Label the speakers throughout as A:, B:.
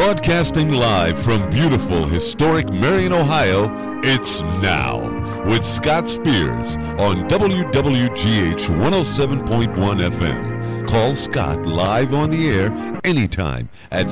A: Broadcasting live from beautiful, historic Marion, Ohio, it's Now with Scott Spears on WWGH 107.1 FM. Call Scott live on the air anytime at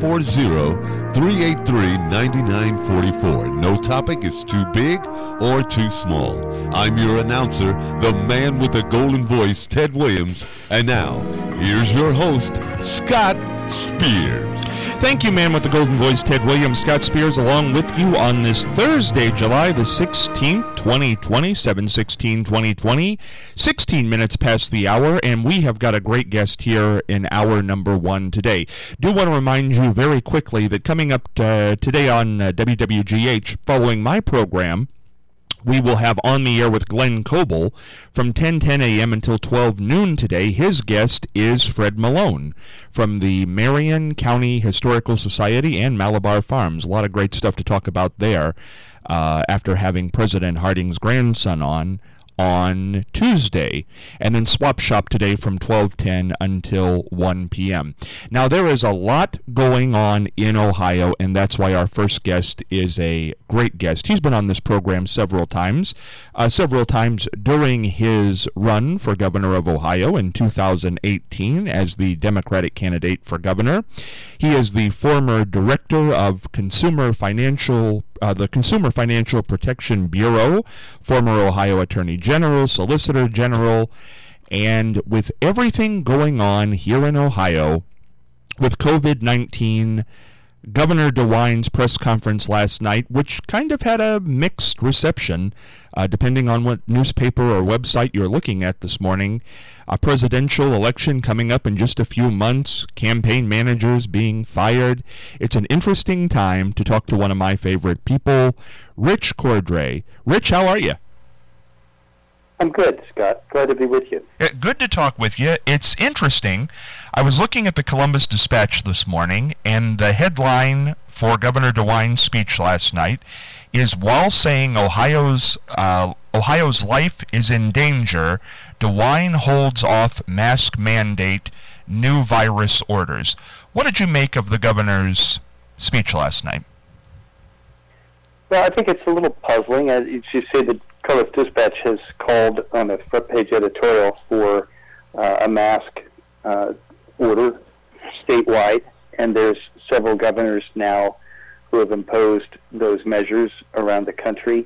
A: 740-383-9944. No topic is too big or too small. I'm your announcer, the man with the golden voice, Ted Williams. And now, here's your host, Scott Spears.
B: Thank you, man with the golden voice, Ted Williams. Scott Spears along with you on this Thursday, July the 16th, 2020, 7/16/2020, 16 minutes past the hour, and we have got a great guest here in hour number one today. Do want to remind you very quickly that coming up today on WWGH, following my program, we will have On the Air with Glenn Coble from 10 a.m. until 12 noon today. His guest is Fred Malone from the Marion County Historical Society and Malabar Farms. A lot of great stuff to talk about there after having President Harding's grandson on Tuesday, and then Swap Shop today from 12:10 until 1 p.m. Now, there is a lot going on in Ohio, and that's why our first guest is a great guest. He's been on this program several times during his run for governor of Ohio in 2018 as the Democratic candidate for governor. He is the former director of the Consumer Financial Protection Bureau, former Ohio Attorney General, Solicitor General, and with everything going on here in Ohio with COVID-19, Governor DeWine's press conference last night, which kind of had a mixed reception, depending on what newspaper or website you're looking at this morning. A presidential election coming up in just a few months, campaign managers being fired. It's an interesting time to talk to one of my favorite people, Rich Cordray. Rich, how are you?
C: I'm good, Scott. Glad to be with you.
B: Good to talk with you. It's interesting. I was looking at the Columbus Dispatch this morning, and the headline for Governor DeWine's speech last night is, while saying Ohio's life is in danger, DeWine holds off mask mandate, new virus orders. What did you make of the governor's speech last night?
C: Well, I think it's a little puzzling. As you say, the Columbus Dispatch has called on a front-page editorial for a mask order statewide, and there's several governors now who have imposed those measures around the country,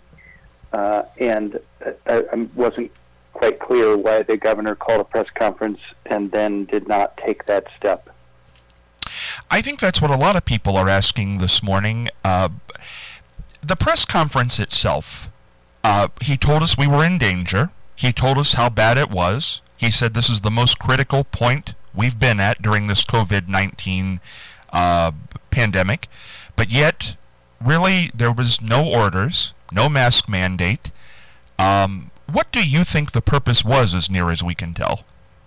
C: and I wasn't quite clear why the governor called a press conference and then did not take that step.
B: I think that's what a lot of people are asking this morning. The press conference itself, he told us we were in danger. He told us how bad it was. He said this is the most critical point we've been at during this COVID-19 pandemic. But yet, really, there was no orders, no mask mandate. What do you think the purpose was, as near as we can tell?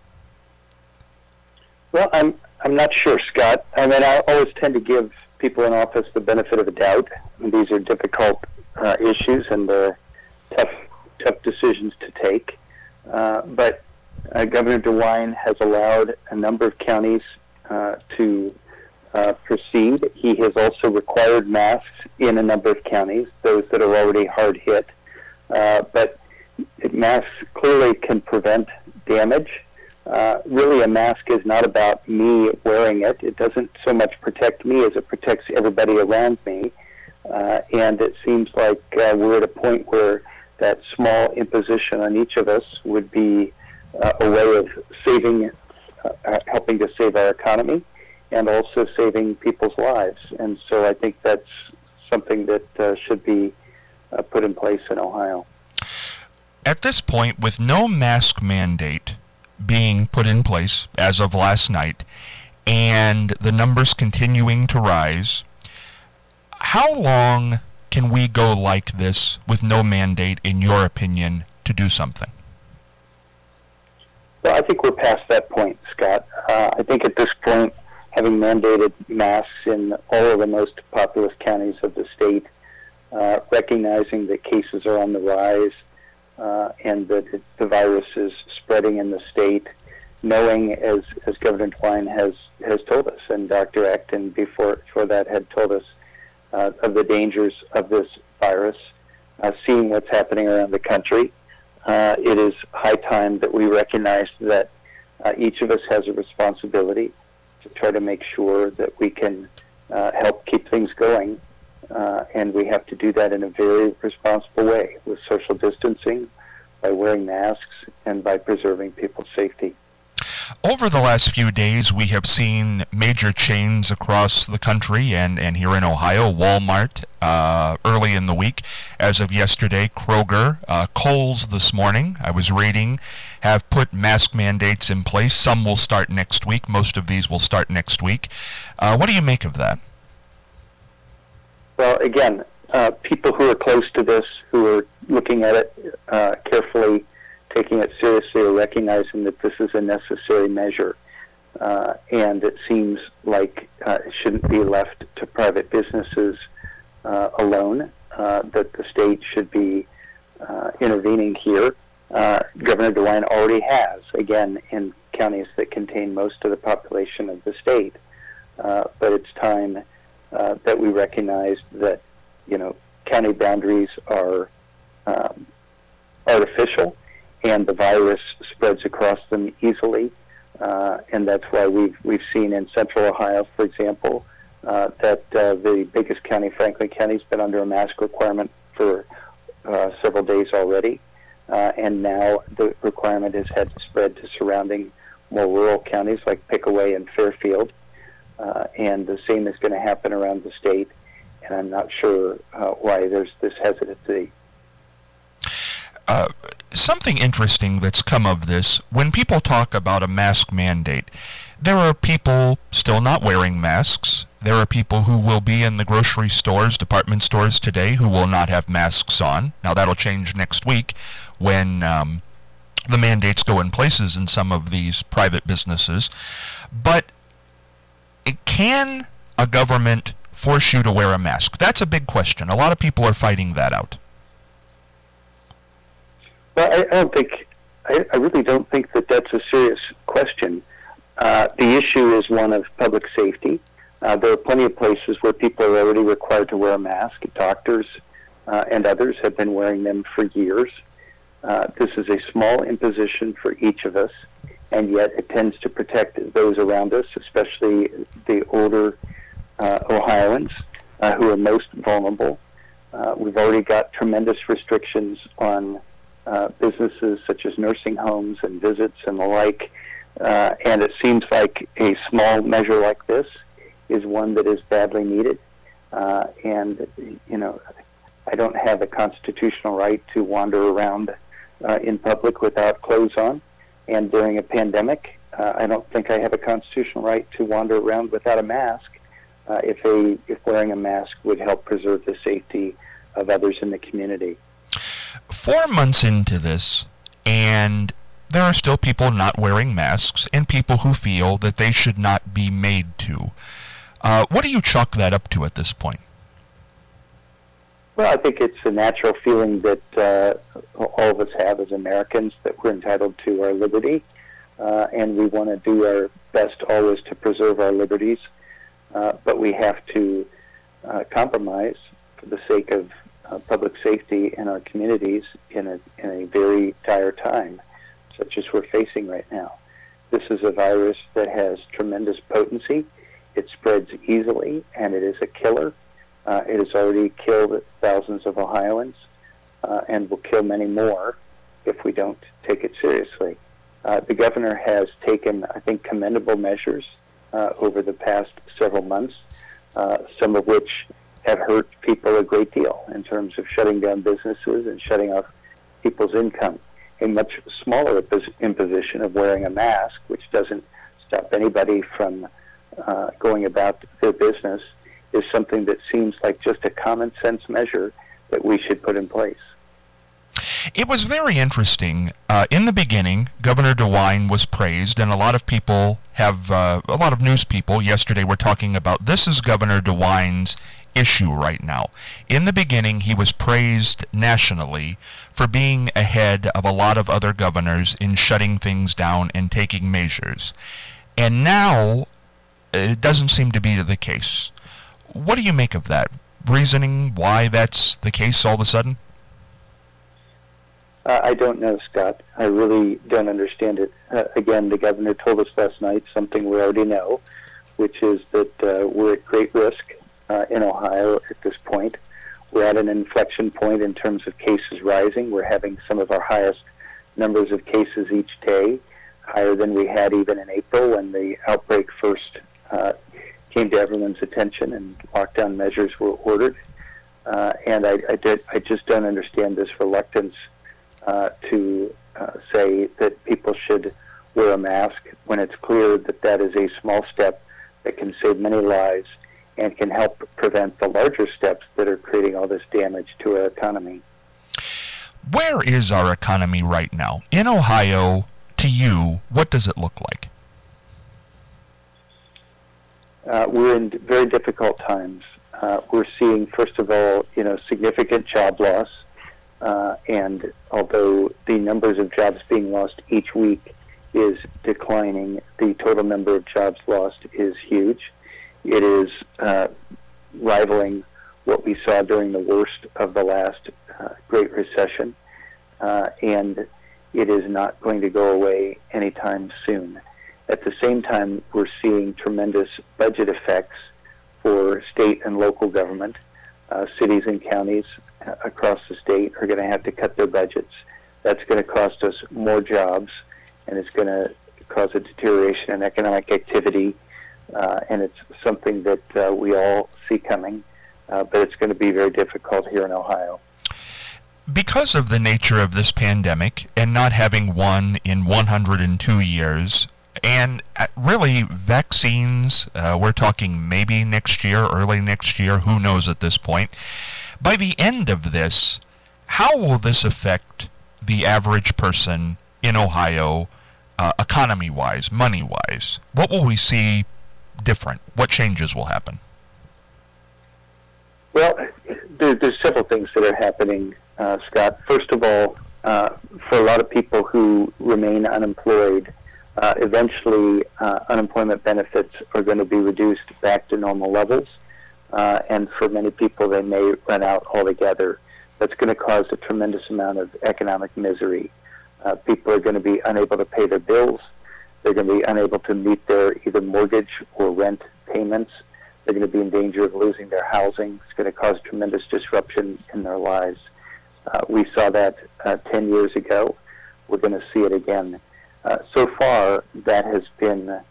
C: Well, I'm not sure, Scott. I mean, I always tend to give people in office the benefit of the doubt. These are difficult issues and tough decisions to take. But Governor DeWine has allowed a number of counties to proceed. He has also required masks in a number of counties, those that are already hard hit. But masks clearly can prevent damage. Really, a mask is not about me wearing it. It doesn't so much protect me as it protects everybody around me. And it seems like we're at a point where that small imposition on each of us would be a way of helping to save our economy and also saving people's lives. And so I think that's something that should be put in place in Ohio.
B: At this point, with no mask mandate being put in place as of last night, and the numbers continuing to rise, how long can we go like this with no mandate, in your opinion, to do something?
C: Well, I think we're past that point, Scott. I think at this point, having mandated masks in all of the most populous counties of the state, recognizing that cases are on the rise and that the virus is spreading in the state, knowing, as Governor DeWine has told us, and Dr. Acton before that had told us of the dangers of this virus, seeing what's happening around the country, it is high time that we recognize that each of us has a responsibility to try to make sure that we can help keep things going, and we have to do that in a very responsible way with social distancing, by wearing masks, and by preserving people's safety.
B: Over the last few days, we have seen major chains across the country and here in Ohio, Walmart early in the week. As of yesterday, Kroger, Kohl's this morning, I was reading, have put mask mandates in place. Some will start next week. Most of these will start next week. What do you make of that?
C: Well, again, people who are close to this, who are looking at it carefully, taking it seriously, or recognizing that this is a necessary measure, and it seems like it shouldn't be left to private businesses alone, that the state should be intervening here. Governor DeWine already has, again, in counties that contain most of the population of the state, but it's time that we recognize that, county boundaries are artificial, and the virus spreads across them easily, and that's why we've seen in Central Ohio, for example, that the biggest county, Franklin County, has been under a mask requirement for several days already, and now the requirement has had to spread to surrounding more rural counties like Pickaway and Fairfield, and the same is going to happen around the state, and I'm not sure why there's this hesitancy.
B: Something interesting that's come of this, when people talk about a mask mandate, there are people still not wearing masks. There are people who will be in the grocery stores, department stores today, who will not have masks on. Now, that'll change next week when the mandates go in places in some of these private businesses. But can a government force you to wear a mask? That's a big question. A lot of people are fighting that out.
C: Well, I really don't think that that's a serious question. The issue is one of public safety. There are plenty of places where people are already required to wear a mask. Doctors and others have been wearing them for years. This is a small imposition for each of us, and yet it tends to protect those around us, especially the older Ohioans who are most vulnerable. We've already got tremendous restrictions on businesses such as nursing homes and visits and the like, and it seems like a small measure like this is one that is badly needed. And, I don't have a constitutional right to wander around in public without clothes on, and during a pandemic, I don't think I have a constitutional right to wander around without a mask if wearing a mask would help preserve the safety of others in the community.
B: 4 months into this, and there are still people not wearing masks and people who feel that they should not be made to. What do you chalk that up to at this point?
C: Well, I think it's a natural feeling that all of us have as Americans, that we're entitled to our liberty, and we want to do our best always to preserve our liberties, but we have to compromise for the sake of public safety in our communities in a very dire time, such as we're facing right now. This is a virus that has tremendous potency. It spreads easily, and it is a killer. It has already killed thousands of Ohioans and will kill many more if we don't take it seriously. The governor has taken, I think, commendable measures over the past several months, some of which have hurt people a great deal in terms of shutting down businesses and shutting off people's income. A much smaller imposition of wearing a mask, which doesn't stop anybody from going about their business, is something that seems like just a common sense measure that we should put in place.
B: It was very interesting. In the beginning, Governor DeWine was praised, and a lot of people a lot of news people yesterday were talking about this is Governor DeWine's issue right now. In the beginning, he was praised nationally for being ahead of a lot of other governors in shutting things down and taking measures. And now, it doesn't seem to be the case. What do you make of that? Reasoning why that's the case all of a sudden?
C: I don't know, Scott. I really don't understand it. Again, the governor told us last night something we already know, which is that we're at great risk in Ohio at this point. We're at an inflection point in terms of cases rising. We're having some of our highest numbers of cases each day, higher than we had even in April when the outbreak first came to everyone's attention and lockdown measures were ordered. And I just don't understand this reluctance to say that people should wear a mask when it's clear that that is a small step that can save many lives and can help prevent the larger steps that are creating all this damage to our economy.
B: Where is our economy right now? In Ohio, to you, what does it look like?
C: We're in very difficult times. We're seeing, first of all, significant job loss. And although the numbers of jobs being lost each week is declining, the total number of jobs lost is huge. It is rivaling what we saw during the worst of the last Great Recession, and it is not going to go away anytime soon. At the same time, we're seeing tremendous budget effects for state and local government. Cities and counties across the state are going to have to cut their budgets. That's going to cost us more jobs, and it's going to cause a deterioration in economic activity, and it's something that we all see coming, but it's going to be very difficult here in Ohio.
B: Because of the nature of this pandemic and not having one in 102 years, and really vaccines, we're talking maybe next year, early next year, who knows at this point. By the end of this, how will this affect the average person in Ohio, economy-wise, money-wise? What will we see different? What changes will happen?
C: Well, there's several things that are happening, Scott. First of all, for a lot of people who remain unemployed, eventually unemployment benefits are going to be reduced back to normal levels. And for many people, they may run out altogether. That's going to cause a tremendous amount of economic misery. People are going to be unable to pay their bills. They're going to be unable to meet their either mortgage or rent payments. They're going to be in danger of losing their housing. It's going to cause tremendous disruption in their lives. We saw that 10 years ago. We're going to see it again. So far, that has been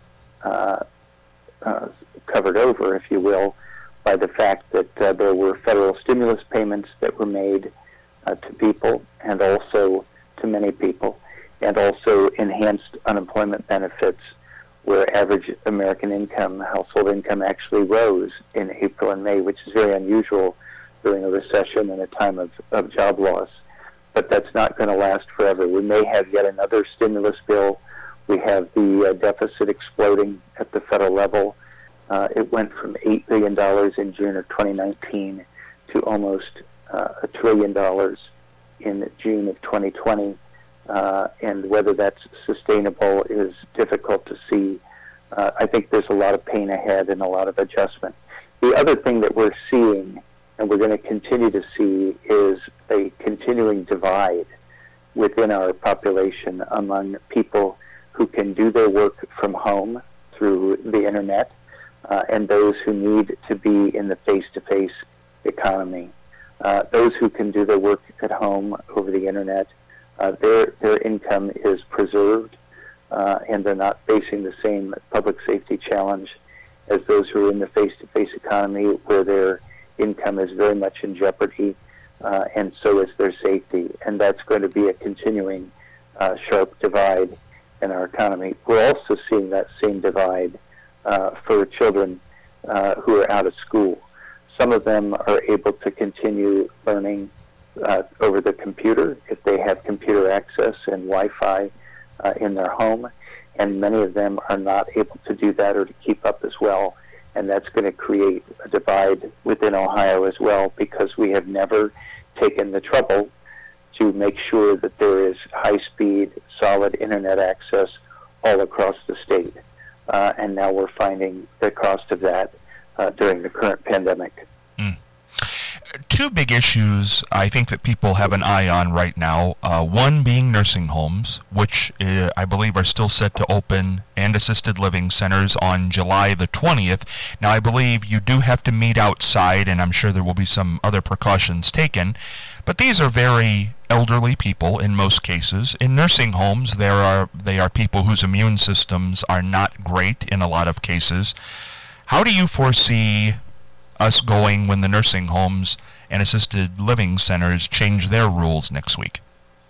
C: covered over, if you will, by the fact that there were federal stimulus payments that were made to people and also to many people, and also enhanced unemployment benefits where average American income, household income, actually rose in April and May, which is very unusual during a recession and a time of job loss. But that's not going to last forever. We may have yet another stimulus bill. We have the deficit exploding at the federal level. It went from $8 billion in June of 2019 to almost $1 trillion in June of 2020. And whether that's sustainable is difficult to see. I think there's a lot of pain ahead and a lot of adjustment. The other thing that we're seeing, and we're going to continue to see, is a continuing divide within our population among people who can do their work from home through the internet and those who need to be in the face-to-face economy. Those who can do their work at home over the internet, their income is preserved, and they're not facing the same public safety challenge as those who are in the face-to-face economy, where their income is very much in jeopardy, and so is their safety. And that's going to be a continuing sharp divide in our economy. We're also seeing that same divide for children who are out of school. Some of them are able to continue learning over the computer if they have computer access and Wi-Fi in their home, and many of them are not able to do that or to keep up as well. and that's going to create a divide within Ohio as well, because we have never taken the trouble to make sure that there is high-speed, solid internet access all across the state. And now we're finding the cost of that during the current pandemic.
B: Two big issues I think that people have an eye on right now, one being nursing homes, which I believe are still set to open, and assisted living centers on July the 20th. Now, I believe you do have to meet outside, and I'm sure there will be some other precautions taken, but these are very elderly people in most cases. In nursing homes, they are people whose immune systems are not great in a lot of cases. How do you foresee us going when the nursing homes and assisted living centers change their rules next week?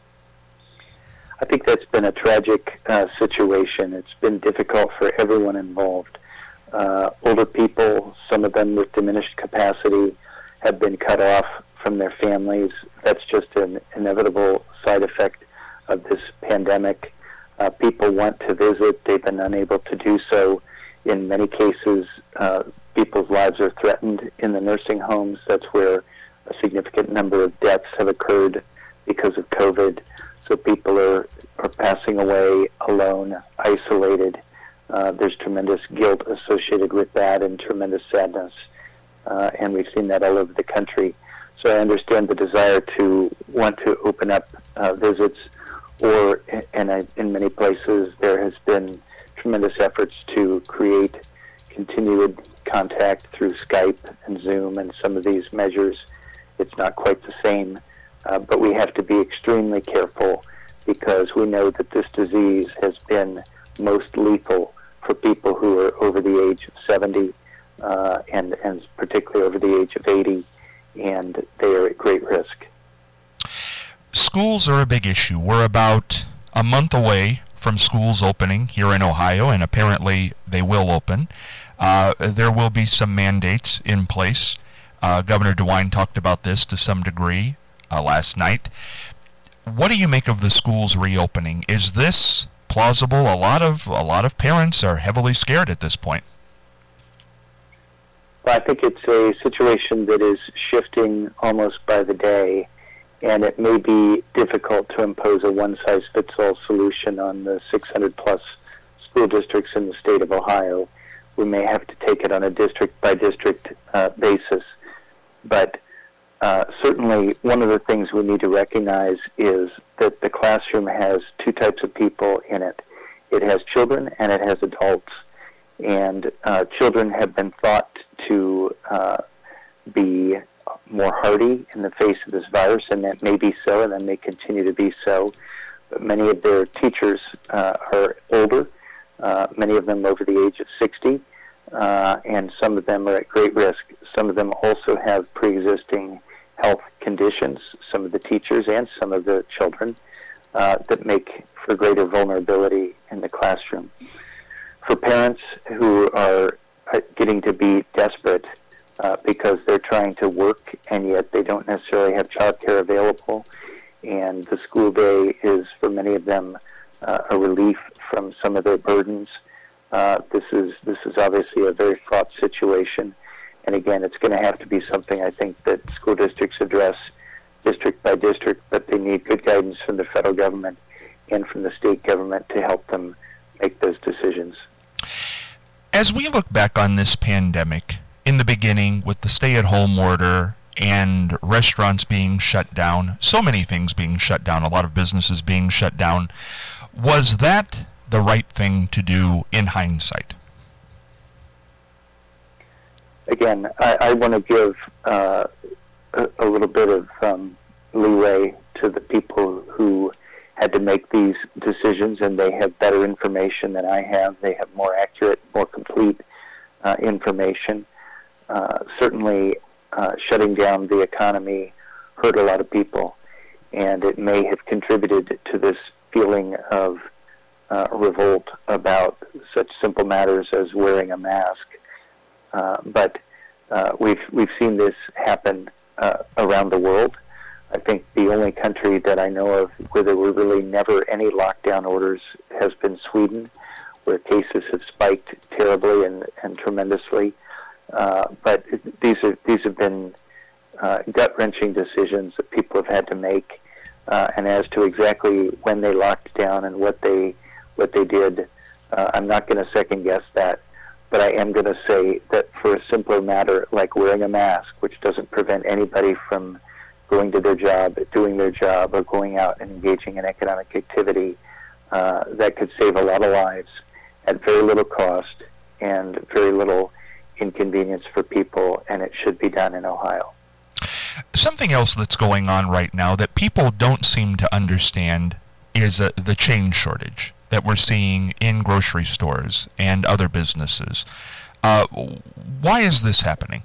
C: I think that's been a tragic situation. It's been difficult for everyone involved. Older people, some of them with diminished capacity, have been cut off from their families. That's just an inevitable side effect of this pandemic. People want to visit. They've been unable to do so. In many cases, people's lives are threatened in the nursing homes. That's where a significant number of deaths have occurred because of COVID. So people are passing away alone, isolated. There's tremendous guilt associated with that and tremendous sadness. And we've seen that all over the country. So I understand the desire to want to open up visits, and in many places there has been tremendous efforts to create continued contact through Skype and Zoom and some of these measures. It's not quite the same, but we have to be extremely careful, because we know that this disease has been most lethal for people who are over the age of 70 and particularly over the age of 80, and they are at great risk.
B: Schools are a big issue. We're about a month away from schools opening here in Ohio, and apparently they will open. There will be some mandates in place. Governor DeWine talked about this to some degree last night. What do you make of the schools reopening? Is this plausible? A lot of parents are heavily scared at this point.
C: Well, I think it's a situation that is shifting almost by the day, and it may be difficult to impose a one-size-fits-all solution on the 600-plus school districts in the state of Ohio. We may have to take it on a district-by-district basis. But certainly one of the things we need to recognize is that the classroom has two types of people in it. It has children and it has adults. And children have been thought to be more hardy in the face of this virus, and that may be so, and that may continue to be so. But many of their teachers are older, many of them over the age of 60, and some of them are at great risk. Some of them also have pre-existing health conditions, some of the teachers and some of the children, that make for greater vulnerability in the classroom. For parents who are getting to be desperate because they're trying to work and yet they don't necessarily have childcare available, and the school day is for many of them a relief from some of their burdens. This is obviously a very fraught situation, and again, it's going to have to be something I think that school districts address district by district, but they need good guidance from the federal government and from the state government to help them make those decisions.
B: As we look back on this pandemic, in the beginning with the stay-at-home order and restaurants being shut down, so many things being shut down, a lot of businesses being shut down, was that the right thing to do in hindsight? Again,
C: I want to give a little bit of leeway to the people who had to make these decisions, and they have better information than I have. They have more accurate, more complete information. Certainly, shutting down the economy hurt a lot of people, and it may have contributed to this feeling of revolt about such simple matters as wearing a mask. But we've seen this happen around the world. I think the only country that I know of where there were really never any lockdown orders has been Sweden, where cases have spiked terribly and tremendously. But these have been gut-wrenching decisions that people have had to make, and as to exactly when they locked down and what they did, I'm not going to second-guess that. But I am going to say that for a simpler matter like wearing a mask, which doesn't prevent anybody from going to their job, doing their job, or going out and engaging in economic activity, that could save a lot of lives at very little cost and very little inconvenience for people, and it should be done in Ohio.
B: Something else that's going on right now that people don't seem to understand is the change shortage that we're seeing in grocery stores and other businesses. Why is this happening?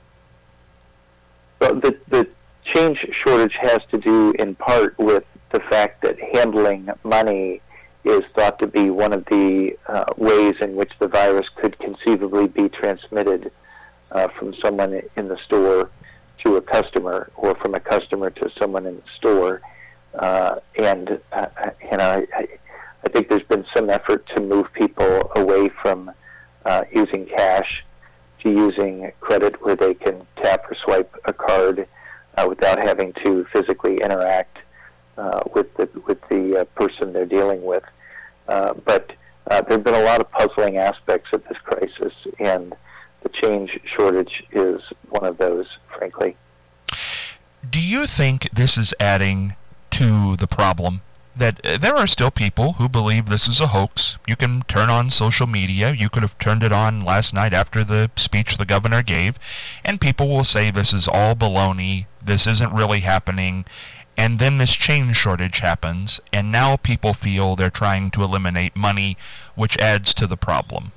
C: Well, the change shortage has to do in part with the fact that handling money is thought to be one of the ways in which the virus could conceivably be transmitted from someone in the store to a customer, or from a customer to someone in the store. I think there's been some effort to move people away from using cash to using credit, where they can tap or swipe a card without having to physically interact with the person they're dealing with. But there have been a lot of puzzling aspects of this crisis, and the change shortage is one of those, frankly.
B: Do you think this is adding to the problem? That there are still people who believe this is a hoax. You can turn on social media. You could have turned it on last night after the speech the governor gave, and people will say this is all baloney, this isn't really happening, and then this change shortage happens, and now people feel they're trying to eliminate money, which adds to the problem.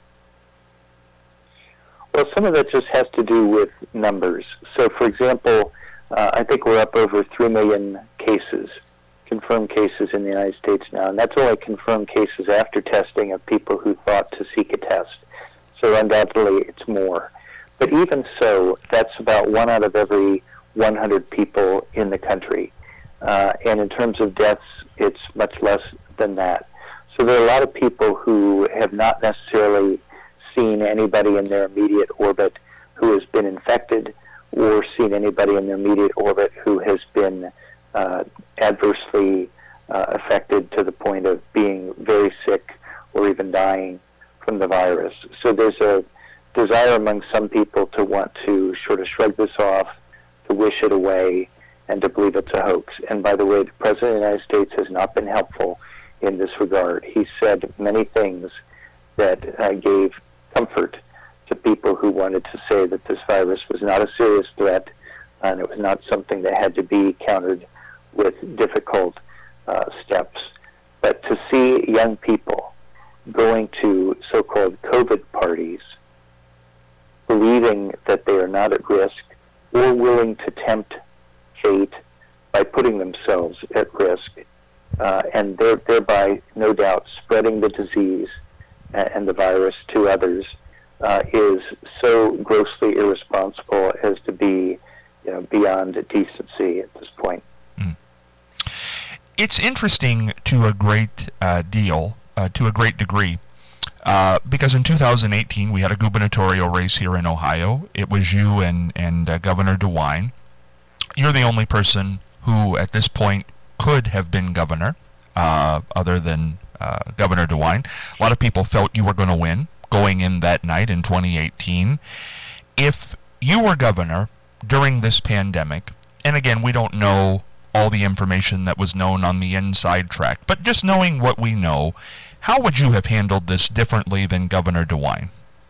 C: Well, some of that just has to do with numbers. So, for example, I think we're up over 3 million cases, confirmed cases in the United States now, and that's only confirmed cases after testing of people who thought to seek a test. So undoubtedly it's more. But even so, that's about 1 out of every 100 people in the country. And in terms of deaths, it's much less than that. So there are a lot of people who have not necessarily seen anybody in their immediate orbit who has been infected, or seen anybody in their immediate orbit who has been adversely affected to the point of being very sick or even dying from the virus. So there's a desire among some people to want to sort of shrug this off, to wish it away, and to believe it's a hoax. And by the way, the President of the United States has not been helpful in this regard. He said many things that gave comfort to people who wanted to say that this virus was not a serious threat, and it was not something that had to be countered with difficult steps. But to see young people going to so-called COVID parties, believing that they are not at risk, or willing to tempt fate by putting themselves at risk, and thereby, no doubt, spreading the disease and the virus to others, is so grossly irresponsible as to be, beyond decency at this point.
B: It's interesting to a great degree, because in 2018 we had a gubernatorial race here in Ohio. It was you and Governor DeWine. You're the only person who, at this point, could have been governor, other than Governor DeWine. A lot of people felt you were going to win going in that night in 2018. If you were governor during this pandemic, and again, we don't know all the information that was known on the inside track, but just knowing what we know, how would you have handled this differently than Governor DeWine?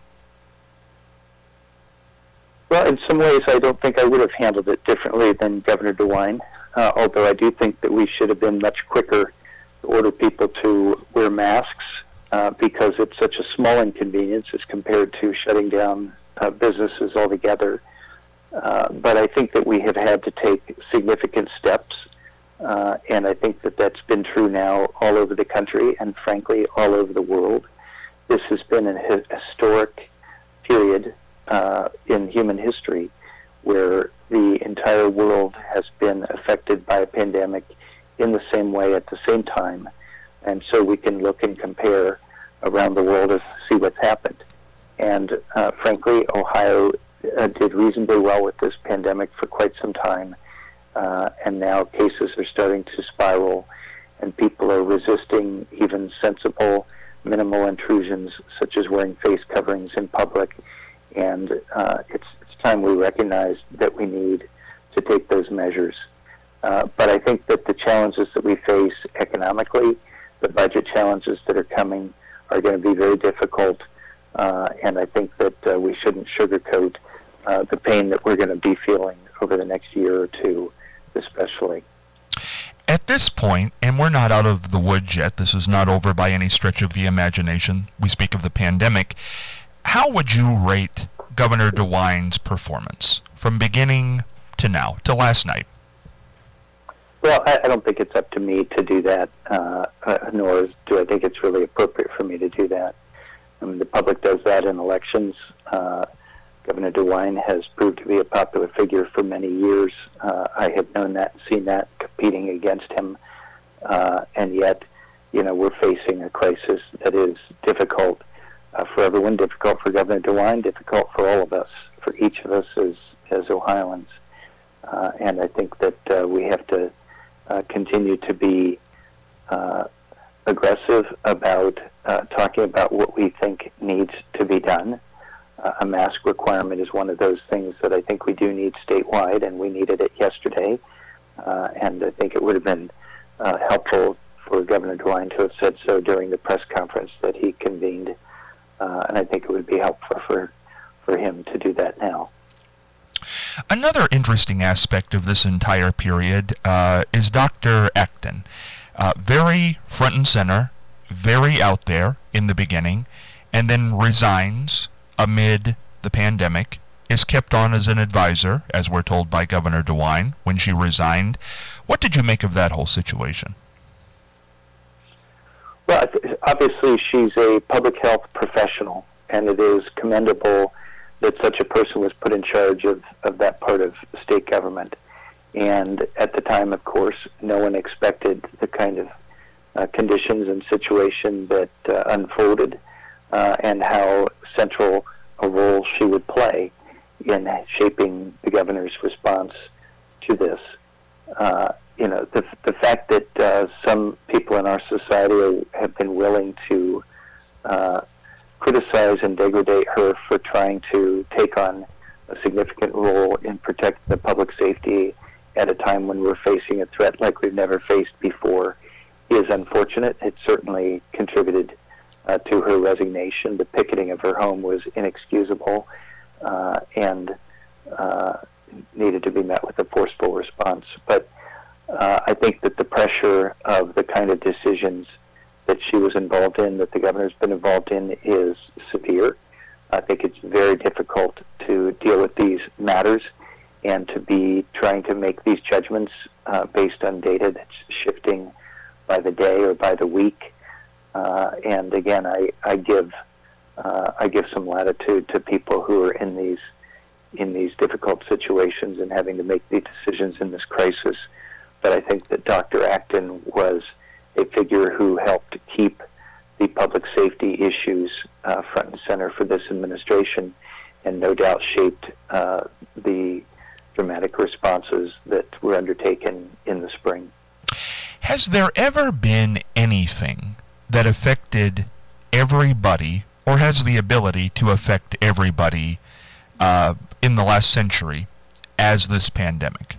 C: Well, in some ways, I don't think I would have handled it differently than Governor DeWine, although I do think that we should have been much quicker to order people to wear masks, because it's such a small inconvenience as compared to shutting down businesses altogether. But I think that we have had to take significant steps, and I think that that's been true now all over the country and, frankly, all over the world. This has been a historic period in human history where the entire world has been affected by a pandemic in the same way at the same time. And so we can look and compare around the world to see what's happened. And frankly, Ohio did reasonably well with this pandemic for quite some time. And now cases are starting to spiral, and people are resisting even sensible, minimal intrusions, such as wearing face coverings in public. And it's time we recognize that we need to take those measures. But I think that the challenges that we face economically, the budget challenges that are coming, are going to be very difficult. And I think that we shouldn't sugarcoat the pain that we're going to be feeling over the next year or two, especially.
B: At this point, and we're not out of the woods yet, this is not over by any stretch of the imagination, we speak of the pandemic, how would you rate Governor DeWine's performance from beginning to now, to last night?
C: Well, I don't think it's up to me to do that, nor do I think it's really appropriate for me to do that. I mean, the public does that in elections. Governor DeWine has proved to be a popular figure for many years. I have known that and seen that competing against him. And yet, we're facing a crisis that is difficult for everyone, difficult for Governor DeWine, difficult for all of us, for each of us as Ohioans. And I think that we have to continue to be aggressive about talking about what we think needs to be done. A mask requirement is one of those things that I think we do need statewide, and we needed it yesterday. And I think it would have been helpful for Governor DeWine to have said so during the press conference that he convened. And I think it would be helpful for him to do that now.
B: Another interesting aspect of this entire period is Dr. Acton. Very front and center, very out there in the beginning, and then resigns amid the pandemic, is kept on as an advisor, as we're told by Governor DeWine, when she resigned. What did you make of that whole situation?
C: Well, obviously she's a public health professional, and it is commendable that such a person was put in charge of that part of state government. And at the time, of course, no one expected the kind of conditions and situation that unfolded, and how central a role she would play in shaping the governor's response to this. The fact that some people in our society have been willing to criticize and degrade her for trying to take on a significant role in protecting the public safety at a time when we're facing a threat like we've never faced before is unfortunate. It certainly contributed to her resignation. The picketing of her home was inexcusable and needed to be met with a forceful response. But I think that the pressure of the kind of decisions that she was involved in, that the governor's been involved in, is severe. I think it's very difficult to deal with these matters and to be trying to make these judgments based on data that's shifting by the day or by the week. And again, I give some latitude to people who are in these difficult situations and having to make these decisions in this crisis. But I think that Dr. Acton was a figure who helped keep the public safety issues front and center for this administration, and no doubt shaped the dramatic responses that were undertaken in the spring.
B: Has there ever been anything that affected everybody, or has the ability to affect everybody in the last century as this pandemic?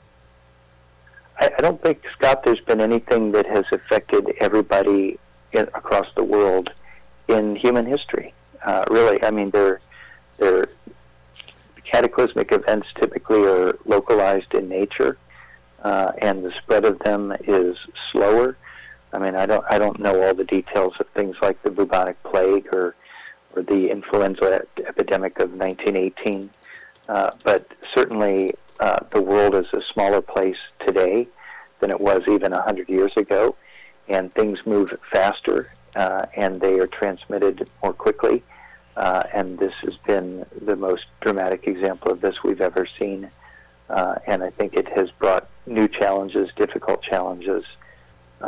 C: I don't think, Scott, there's been anything that has affected everybody across the world in human history. Really, I mean, they're cataclysmic events typically are localized in nature, and the spread of them is slower. I mean, I don't know all the details of things like the bubonic plague or the influenza epidemic of 1918, but certainly the world is a smaller place today than it was even 100 years ago, and things move faster, and they are transmitted more quickly, and this has been the most dramatic example of this we've ever seen, and I think it has brought new challenges, difficult challenges,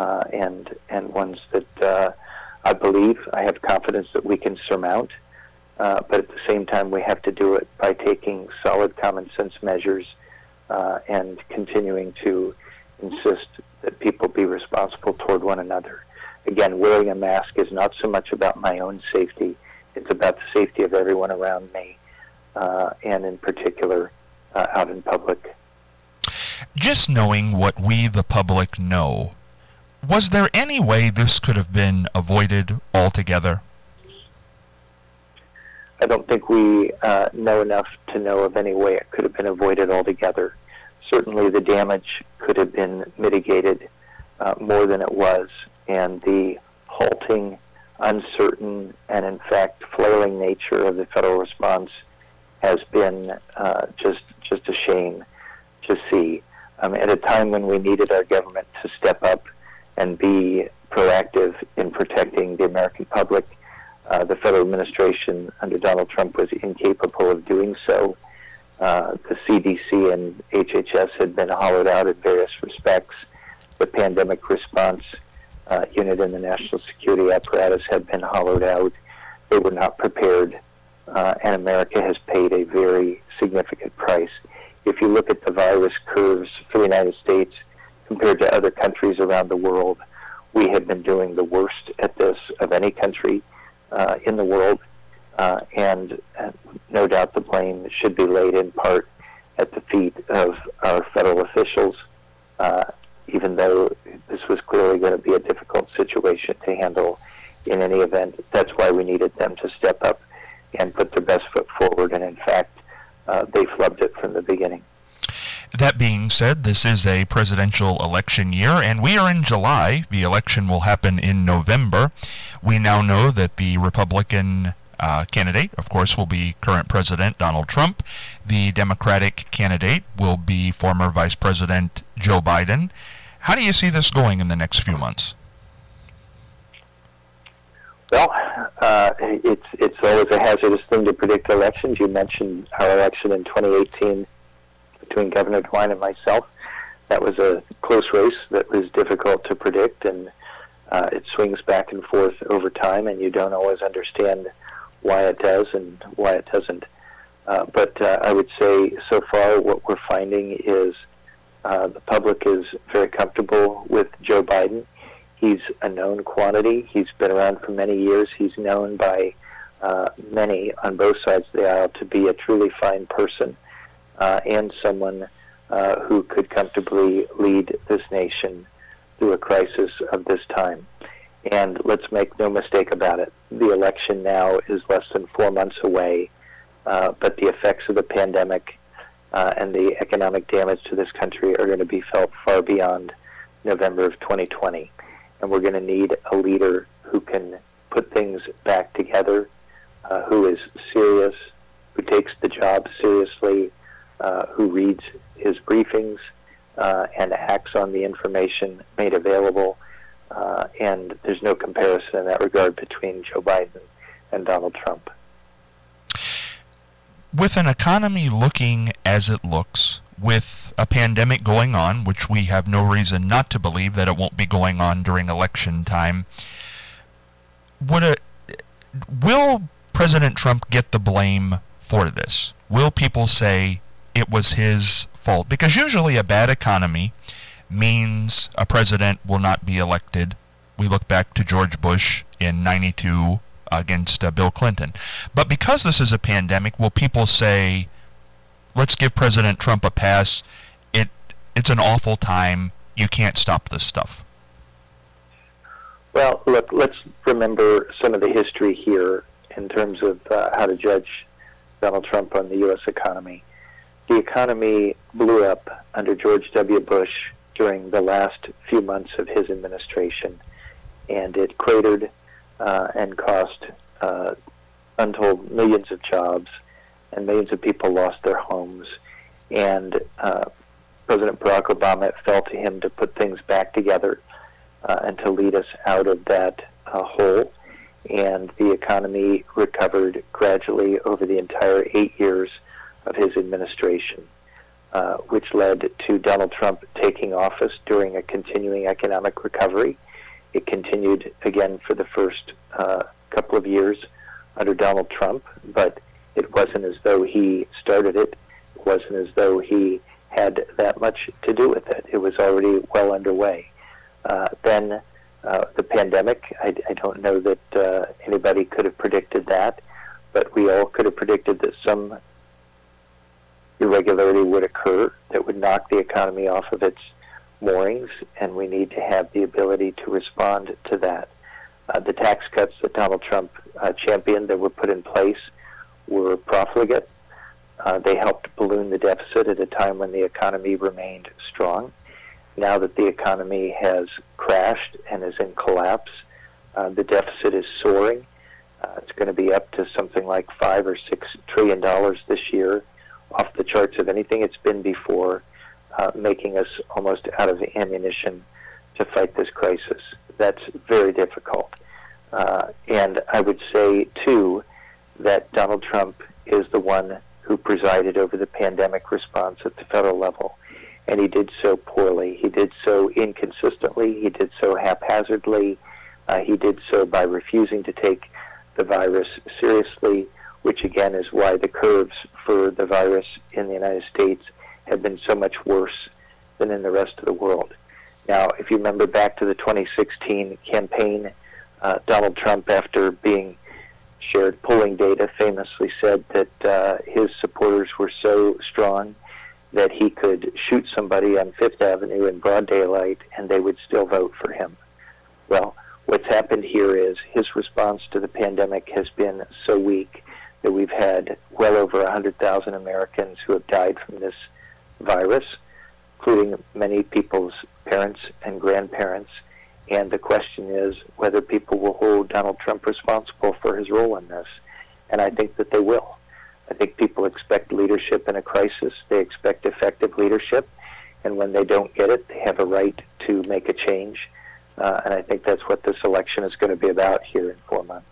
C: and ones that I believe, I have confidence that we can surmount. but at the same time, we have to do it by taking solid common sense measures and continuing to insist that people be responsible toward one another. Again, wearing a mask is not so much about my own safety. It's about the safety of everyone around me, and in particular, out in public.
B: Just knowing what we, the public, know, was there any way this could have been avoided altogether?
C: I don't think we know enough to know of any way it could have been avoided altogether. Certainly the damage could have been mitigated more than it was, and the halting, uncertain, and in fact flailing nature of the federal response has been just a shame to see. At a time when we needed our government to step up and be proactive in protecting the American public, the federal administration under Donald Trump was incapable of doing so. The CDC and HHS had been hollowed out in various respects. The pandemic response unit in the national security apparatus had been hollowed out. They were not prepared, and America has paid a very significant price. If you look at the virus curves for the United States compared to other countries around the world, we have been doing the worst at this of any country in the world, and no doubt the blame should be laid in part at the feet of our federal officials, even though this was clearly going to be a difficult situation to handle in any event. That's why we needed them to step up and put their best foot forward, and in fact, they flubbed it from the beginning.
B: That being said, this is a presidential election year, and we are in July. The election will happen in November. We now know that the Republican candidate, of course, will be current President Donald Trump. The Democratic candidate will be former Vice President Joe Biden. How do you see this going in the next few months?
C: Well, it's always a hazardous thing to predict elections. You mentioned our election in 2018 between Governor DeWine and myself. That was a close race that was difficult to predict, and it swings back and forth over time, and you don't always understand why it does and why it doesn't. But I would say so far what we're finding is the public is very comfortable with Joe Biden. He's a known quantity. He's been around for many years. He's known by many on both sides of the aisle to be a truly fine person and someone who could comfortably lead this nation through a crisis of this time. And let's make no mistake about it. The election now is less than 4 months away, but the effects of the pandemic and the economic damage to this country are going to be felt far beyond November of 2020. And we're going to need a leader who can put things back together, who is serious, who takes the job seriously, who reads his briefings and acts on the information made available. And there's no comparison in that regard between Joe Biden and Donald Trump.
B: With an economy looking as it looks, with a pandemic going on, which we have no reason not to believe that it won't be going on during election time, will President Trump get the blame for this? Will people say it was his fault? Because usually a bad economy means a president will not be elected. We look back to George Bush in '92 against Bill Clinton. But because this is a pandemic, will people say, let's give President Trump a pass, it's an awful time, you can't stop this stuff?
C: Well, look, let's remember some of the history here in terms of how to judge Donald Trump on the U.S. economy. The economy blew up under George W. Bush during the last few months of his administration, and it cratered and cost untold millions of jobs, and millions of people lost their homes. And President Barack Obama, it fell to him to put things back together and to lead us out of that hole. And the economy recovered gradually over the entire 8 years of his administration, which led to Donald Trump taking office during a continuing economic recovery. It continued again for the first couple of years under Donald Trump. but it wasn't as though he started it. It wasn't as though he had that much to do with it. It was already well underway. Then the pandemic, I don't know that anybody could have predicted that, but we all could have predicted that some irregularity would occur that would knock the economy off of its moorings, and we need to have the ability to respond to that. The tax cuts that Donald Trump championed that were put in place were profligate. They helped balloon the deficit at a time when the economy remained strong. Now that the economy has crashed and is in collapse, the deficit is soaring. It's going to be up to something like $5 or $6 trillion this year, off the charts of anything it's been before, making us almost out of ammunition to fight this crisis. That's very difficult. And I would say, too, that Donald Trump is the one who presided over the pandemic response at the federal level, and he did so poorly. He did so inconsistently. He did so haphazardly. He did so by refusing to take the virus seriously, which again is why the curves for the virus in the United States have been so much worse than in the rest of the world. Now, if you remember back to the 2016 campaign, Donald Trump, after being shared polling data, famously said that his supporters were so strong that he could shoot somebody on Fifth Avenue in broad daylight and they would still vote for him. Well, what's happened here is his response to the pandemic has been so weak that we've had well over 100,000 Americans who have died from this virus, including many people's parents and grandparents. And the question is whether people will hold Donald Trump responsible for his role in this. And I think that they will. I think people expect leadership in a crisis. They expect effective leadership. And when they don't get it, they have a right to make a change. And I think that's what this election is going to be about here in 4 months.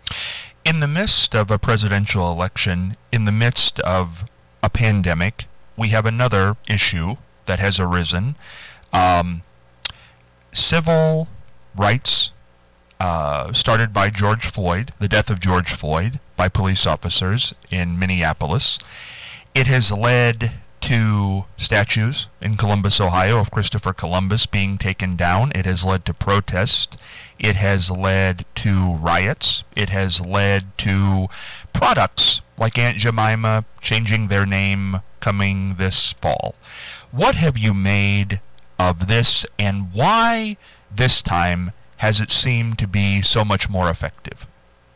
B: In the midst of a presidential election, in the midst of a pandemic, we have another issue that has arisen. Civil rights started by George Floyd, the death of George Floyd by police officers in Minneapolis. It has led to statues in Columbus, Ohio, of Christopher Columbus being taken down. It has led to protests. It has led to riots. It has led to products like Aunt Jemima changing their name coming this fall. What have you made of this, and why this time has it seemed to be so much more effective?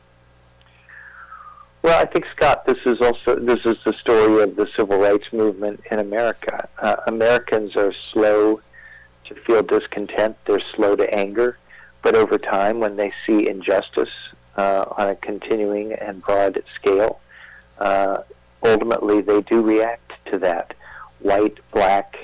C: Well, I think, Scott, this is the story of the civil rights movement in America. Americans are slow to feel discontent. They're slow to anger. But over time, when they see injustice on a continuing and broad scale, ultimately they do react to that. White, black,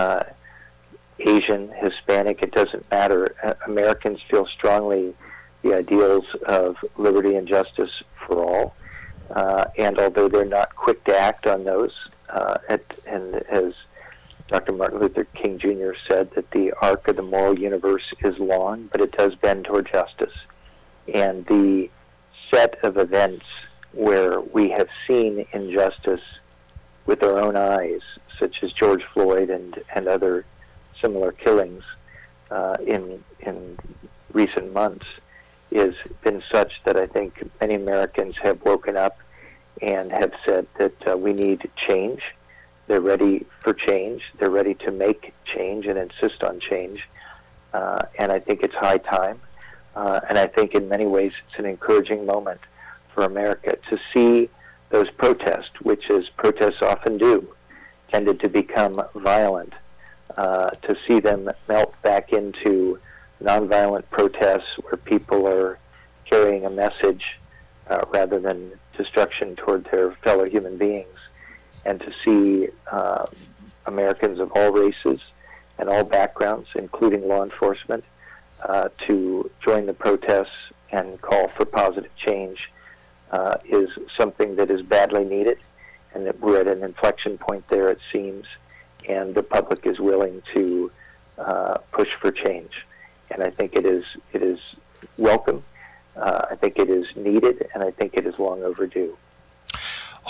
C: Asian, Hispanic, it doesn't matter. Americans feel strongly the ideals of liberty and justice for all. And although they're not quick to act on those, and as Dr. Martin Luther King Jr. said, that the arc of the moral universe is long, but it does bend toward justice. And the set of events where we have seen injustice with our own eyes, such as George Floyd and other similar killings in recent months, has been such that I think many Americans have woken up and have said that we need change. They're ready for change. They're ready to make change and insist on change. And I think it's high time. And I think in many ways it's an encouraging moment for America to see those protests, which as protests often do, tended to become violent, to see them melt back into nonviolent protests where people are carrying a message rather than destruction toward their fellow human beings, and to see Americans of all races and all backgrounds, including law enforcement, to join the protests and call for positive change is something that is badly needed, and that we're at an inflection point there, it seems, and the public is willing to push for change. And I think it is welcome. I think it is needed, and I think it is long overdue.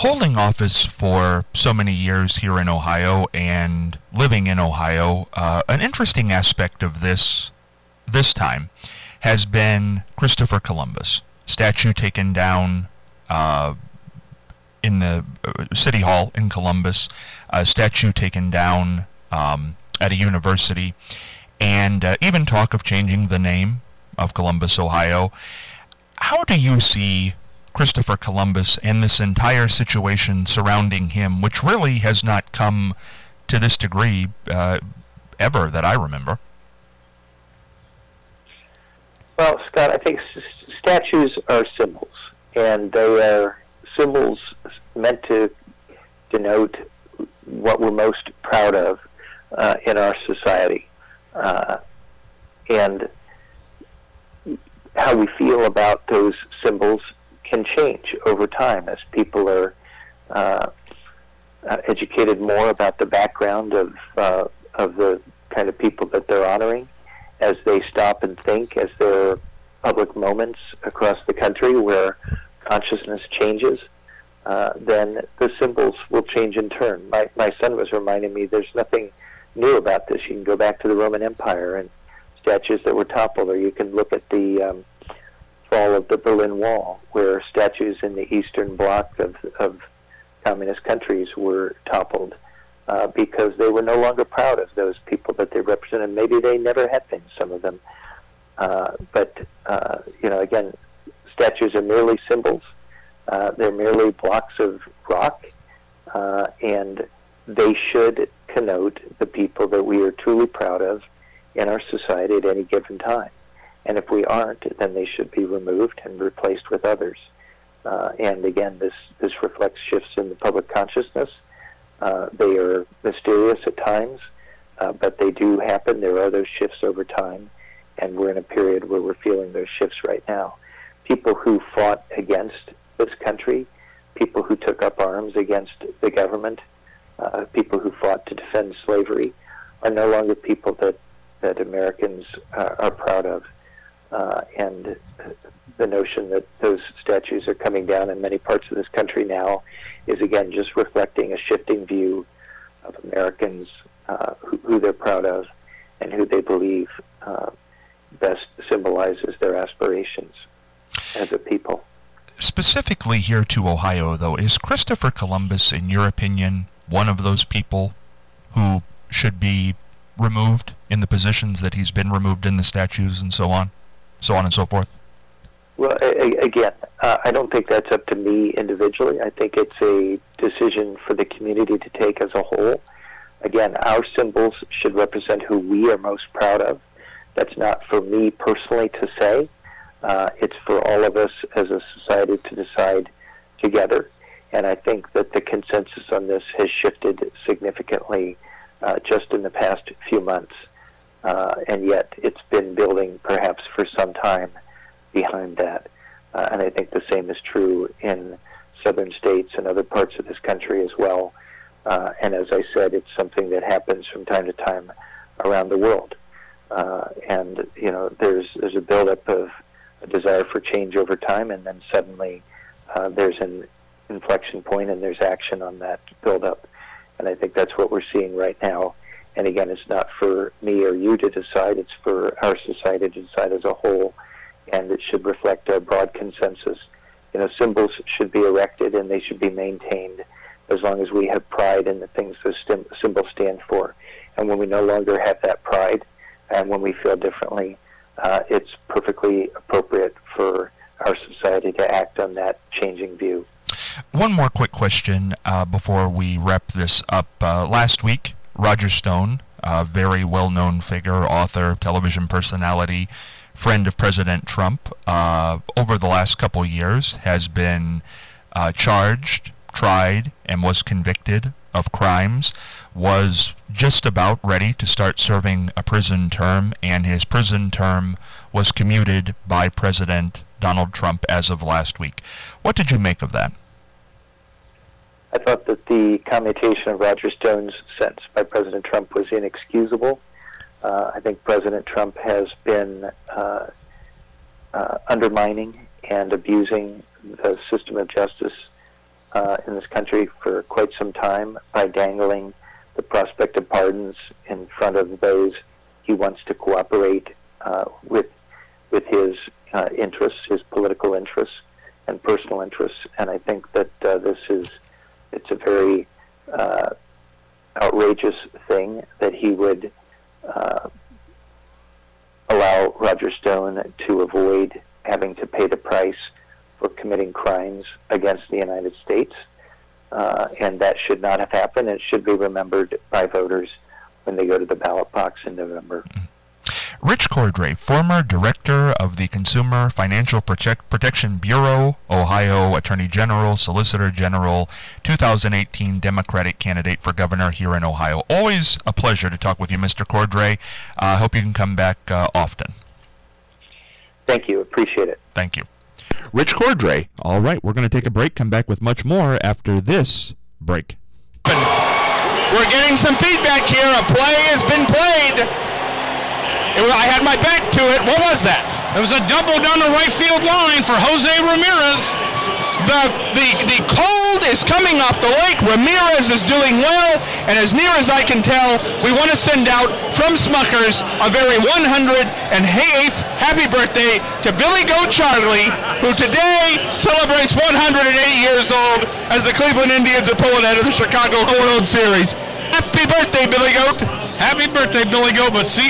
B: Holding office for so many years here in Ohio and living in Ohio, an interesting aspect of this time has been Christopher Columbus. Statue taken down in the City Hall in Columbus, a statue taken down at a university, and even talk of changing the name of Columbus, Ohio. How do you see Christopher Columbus and this entire situation surrounding him, which really has not come to this degree ever that I remember?
C: Well, Scott, I think statues are symbols, and they are symbols meant to denote what we're most proud of in our society, and how we feel about those symbols can change over time as people are educated more about the background of the kind of people that they're honoring, as they stop and think, as there are public moments across the country where consciousness changes, then the symbols will change in turn. My son was reminding me there's nothing new about this. You can go back to the Roman Empire and statues that were toppled, or you can look at the fall of the Berlin Wall, where statues in the Eastern Bloc of communist countries were toppled because they were no longer proud of those people that they represented. Maybe they never had been, some of them. But again, statues are merely symbols. They're merely blocks of rock, and they should connote the people that we are truly proud of in our society at any given time. And if we aren't, then they should be removed and replaced with others. And again, this reflects shifts in the public consciousness. They are mysterious at times, but they do happen. There are those shifts over time, and we're in a period where we're feeling those shifts right now. People who fought against this country, people who took up arms against the government, people who fought to defend slavery, are no longer people that Americans are proud of. And the notion that those statues are coming down in many parts of this country now is, again, just reflecting a shifting view of Americans, who they're proud of and who they believe best symbolizes their aspirations as a people.
B: Specifically here to Ohio, though, is Christopher Columbus, in your opinion, one of those people who should be removed in the positions that he's been removed in, the statues and so on and so forth?
C: Well, again, I don't think that's up to me individually. I think it's a decision for the community to take as a whole. Again, our symbols should represent who we are most proud of. That's not for me personally to say. It's for all of us as a society to decide together. And I think that the consensus on this has shifted significantly just in the past few months. And yet it's been building perhaps for some time behind that. And I think the same is true in southern states and other parts of this country as well. And as I said, it's something that happens from time to time around the world. And, there's a buildup of a desire for change over time, and then suddenly there's an inflection point and there's action on that buildup. And I think that's what we're seeing right now. And again, it's not for me or you to decide, it's for our society to decide as a whole, and it should reflect a broad consensus. Symbols should be erected and they should be maintained as long as we have pride in the things those symbols stand for. And when we no longer have that pride, and when we feel differently, it's perfectly appropriate for our society to act on that changing view.
B: One more quick question before we wrap this up. Last week, Roger Stone, a very well-known figure, author, television personality, friend of President Trump, over the last couple years has been charged, tried, and was convicted of crimes, was just about ready to start serving a prison term, and his prison term was commuted by President Donald Trump as of last week. What did you make of that?
C: I thought that the commutation of Roger Stone's sentence by President Trump was inexcusable. I think President Trump has been undermining and abusing the system of justice in this country for quite some time by dangling the prospect of pardons in front of those he wants to cooperate with his interests, his political interests and personal interests. And I think that it's a very outrageous thing that he would allow Roger Stone to avoid having to pay the price for committing crimes against the United States. And that should not have happened. It should be remembered by voters when they go to the ballot box in November.
B: Rich Cordray, former director of the Consumer Financial Protection Bureau, Ohio Attorney General, Solicitor General, 2018 Democratic candidate for governor here in Ohio. Always a pleasure to talk with you, Mr. Cordray. I hope you can come back often.
C: Thank you. Appreciate it.
B: Thank you. Rich Cordray. All right, we're going to take a break, come back with much more after this break. We're getting some feedback here. A play has been played. I had my back to it. What was that?
D: It was a double down the right field line for Jose Ramirez.
B: The cold is coming off the lake. Ramirez is doing well, and as near as I can tell, we want to send out from Smuckers a very 108th happy birthday to Billy Goat Charlie, who today celebrates 108 years old as the Cleveland Indians are pulling out of the Chicago World Series. Happy birthday, Billy Goat.
D: Happy birthday, Billy Goat. But see,